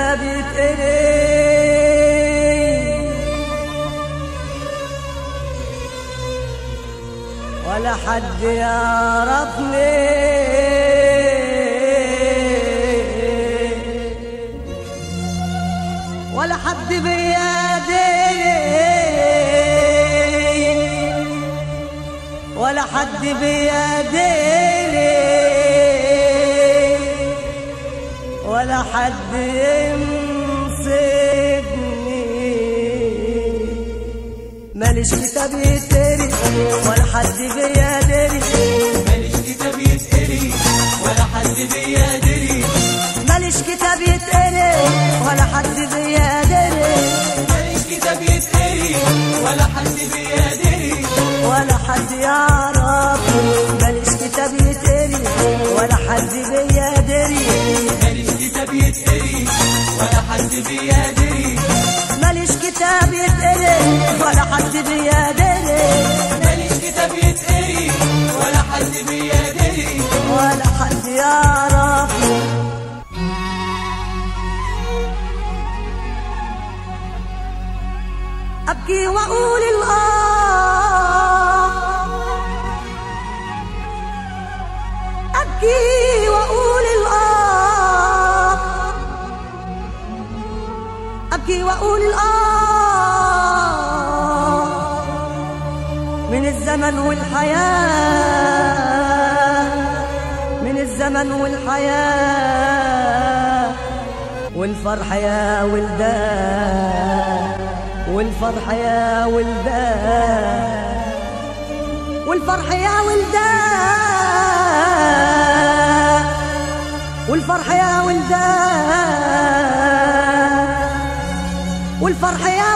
كتاب يتقري ولا حد يعرفني ولا حد بيديني ولا حد بيديني ولا حد يمسكني ماليش كتاب يتقري ولا حد بيدري ماليش كتاب يتقري ولا حد بيدري ماليش كتاب يتقري ولا حد بيدري ماليش كتاب يتقري ولا حد بيدري ولا حد يعرفني ماليش كتاب يتقري ولا حد بيدري ماليش كتاب يتقري ولا حد بيدري ماليش كتاب يتقري ولا حد بيدري ماليش كتاب يتقري ولا حد بيدري ولا حد يعرفني أبكي وأقول أبكي وأقول أبكي وأقول من الزمن والحياة من الزمن والحياة والفرح يا ولدان والفرح يا ولدان والفرح يا ولدان والفرح يا ولدان والفرح يا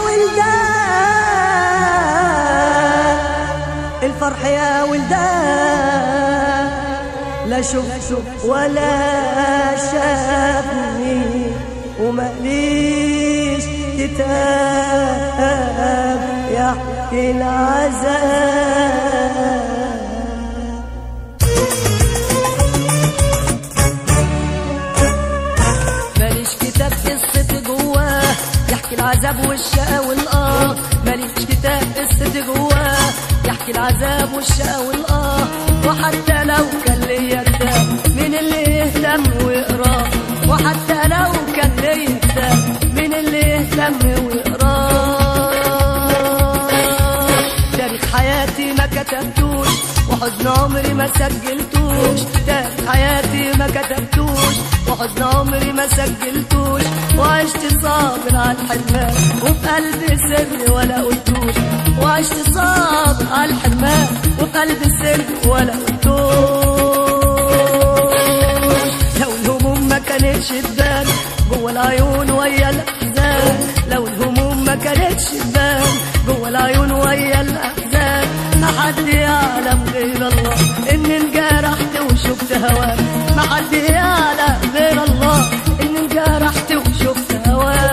ولدان الفرح يا ولدان لا شفت ولا شافني وماليش كتاب يحكي العذاب ماليش كتاب قصة جواه يحكي العذاب والشقا والآه ماليش كتاب قصة جواه يحكي العذاب والشقا والآه وحتى لو كان ليا كتاب مين اللي يهتم ويقراه وحتى لو كان ليا كتاب مين اللي يهتم ويقراه تاريخ حياتي ما كتبتوش وحزن عمري ما سجلتوش تاريخ حياتي ما كتبتوش وحزن عمري ما سجلتوش وعشت صابر على الحرمان وفي قلبي سر ولا قلتوش وعشت صابر على الحرمان وفي قلبي سر ولا قلتوش لو الهموم ما كانتش تبان جوه العيون ويا الاحزان لو الهموم ما كانتش تبان جوه العيون ويا الاحزان ما حد يعلم غير الله ان انجرحت وشفت هواك ما حد يعلم غير الله ان انجرحت وشفت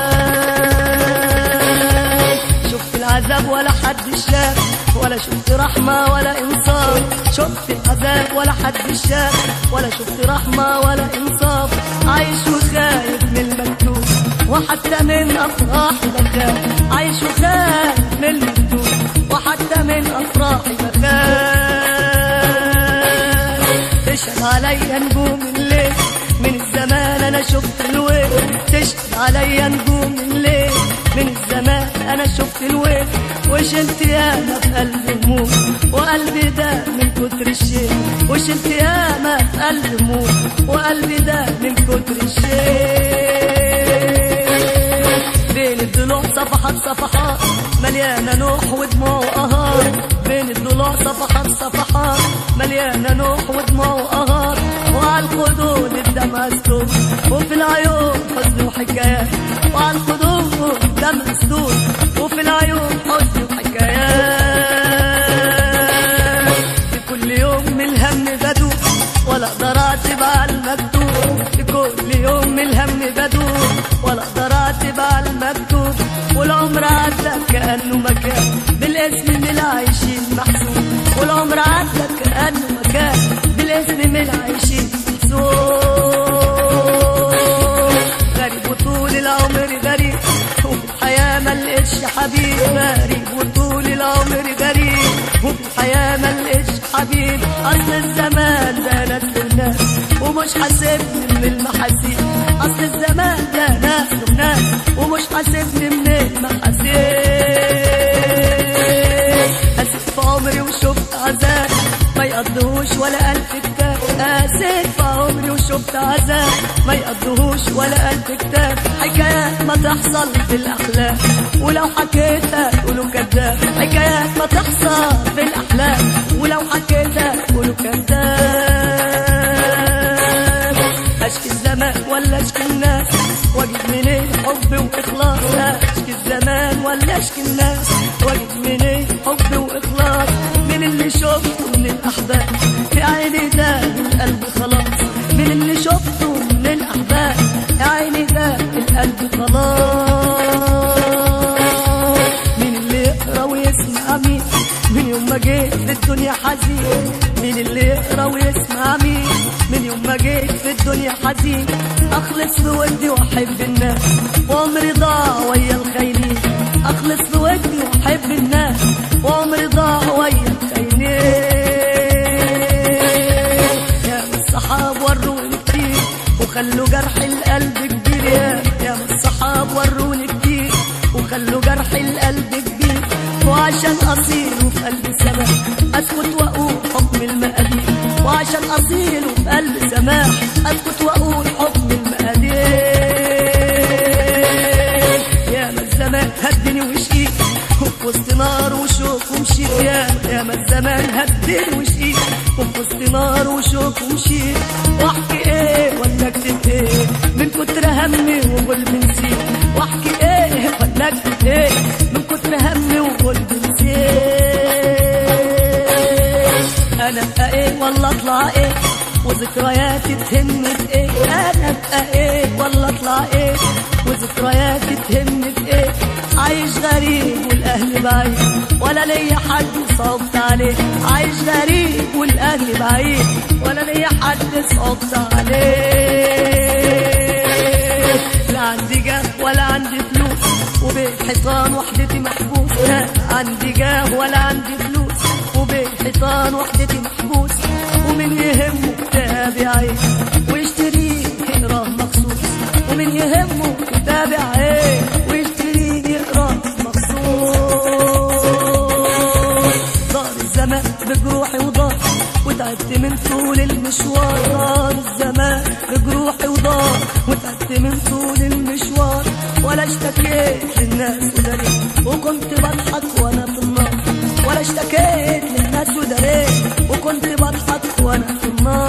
هواك شفت العذاب ولا حد شاف ولا شفت رحمة ولا إنصاف شفت العذاب ولا حد شاف ولا شفت رحمة ولا إنصاف عايش وخايف من المكتوب وحتى من أفراحي بخاف عايش وخايف من المكتوب وحتى من أفراحي بخاف تشهد عليا نجوم الليل من الزمان أنا شفت الويل تشهد عليا نجوم الليل من الزمان أنا شفت الويل وشلت ياما في قلبي هموم وقلبي ده من كتر الشيء وشلت ياما في قلبي هموم وقلبي ده من كتر الشيء بين الضلوع صفحات صفحات مليانة نوح ودموع وقهار بين الضلوع صفحات صفحات مليانة نوح ودموع وقهار وعلى الخدود الدمع سدود وفي العيون حزن وحكايات وعلى الخدود الدمع سدود وفي العيون حزن وحكايات في كل يوم من الهم بدوب ولا اقدر اعتب على المكتوب في كل يوم من الهم بدوب ولا اقدر اعتب على المكتوب والعمر عدى كأنه مكان بالاسم من العايشين محسوب والعمر عدى كأنه مكان بالاسم من العايشين محسوب غريب وطول العمر غريب وفي الحياة ملقتش حبيب غريب وطول العمر غريب وفي الحياة ملقتش حبيب أصل الزمان ده ناس وناس ومش حاسبني من المحاسيب أصل الزمان ده ناس وناس ومش حاسبني من المحاسيب قاسيت في عمري وشفت عذاب ما يقضيهوش ولا ألف كتاب قاسيت في عمري وشفت عذاب ما يقضيهوش ولا ألف كتاب حكايات ما تحصل في الأحلام ولو حكيتها تقولوا كذاب حكايات ما تحصل في الأحلام ولو حكيتها تقولوا كذاب أشكي الزمان ولا أشكي الناس واجيب منين حب وإخلاص أشكي الزمان ولا أشكي الناس واجيب منين حب وإخلاص من اللي شفته من الأحباب في عيني ده القلب خلاص من اللي شفته من الأحباب في عيني ده القلب خلاص من اللي يقرأ ويسمع مين من يوم ما جيت في الدنيا حزين من اللي يقرأ ويسمع مين من يوم ما جيت في الدنيا حزين أخلص بودي وأحب الناس وعمري ضاع ويا الخاينين أخلص بودي وأحب الناس وعمري ضاع ويا الخاينين يا الصحاب وروني كتير وخلوا جرح القلب كبير يا الصحاب وروني كتير وخلوا جرح القلب كبير وعشان أصيل وفي قلبي سماح أسكت وأقول حكم المقادير وعشان أصيل وفي قلبي سماح أسكت وأقول حكم المقادير يا ما الزمان هدني وشقيت وفي وسط نار وشوك ومشيت يا ما الزمان هدني وشقيت وفي وسط نار وشوك ومشيت واحكي ايه ولا اكتب ايه من كتر همي وقلبي نسيت واحكي ايه ولا اكتب ايه من كتر همي وقلبي نسيت انا ابقى ايه ولا اطلع ايه وذكرياتي تهمني في ايه انا ابقى ايه ولا اطلع ايه وذكرياتي تهمني في ايه عايش غريب والاهل بعيد ولا ليا حد صعبت عليه عايش غريب والاهل بعيد ولا ليا حد صعبت عليه لا عندي جاه ولا عندي فلوس وبيت حيطان وحدتي محبوس لا عندي جاه ولا عندي فلوس وبيت حيطان وحدتي محبوس ومن يهمه كتاب يعيش ويشتريه يقراه مخصوص ومن يهمه كتاب يعيش ويشتريه يقراه مخصوص دار الزمان بجروحي وضار وتعبت من طول المشوار دار الزمان بجروحي وضار وتعبت من طول المشوار ولا اشتكيت للناس وداريت وكنت بضحك وانا في النار ولا اشتكيت للناس وداريت وكنت بضحك وانا في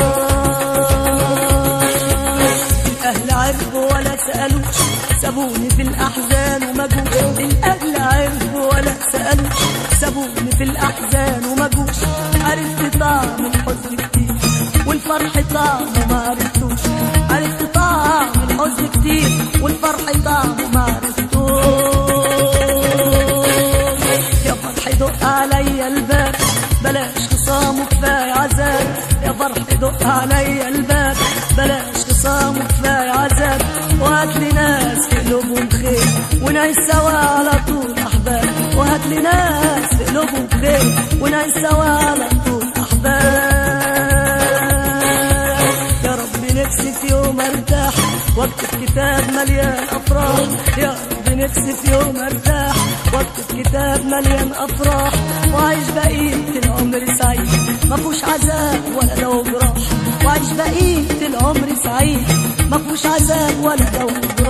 النار الاهل عرفوا ولا سألوش سابوني في الاحزان وما جوش الاهل عرفوا ولا سألوش سابوني في الاحزان وما جوش عرفت طعم الحزن كتير والفرح طعمه ما عرفتوش عرفت طعم الحزن كتير والفرح طعمه ما عرفتوش يا فرح دق عليا الباب بلاش خصام وكفاية عذاب يا فرح دق عليا الباب بلاش خصام وكفاية عذاب وهاتلي ناس في قلوبهم خير ونعيش سوا على طول أحباب وهاتلي ناس في قلوبهم خير ونعيش سوا على طول أحباب يا رب نفسي في يوم ارتاح واكتب كتاب مليان أفراح يا رب نفسي في يوم ارتاح واكتب كتاب مليان أفراح وعيش بقية العمر سعيد مفهوش عذاب ولا لو جراح وعيش بقية العمر سعيد مفهوش عذاب ولا لو جراح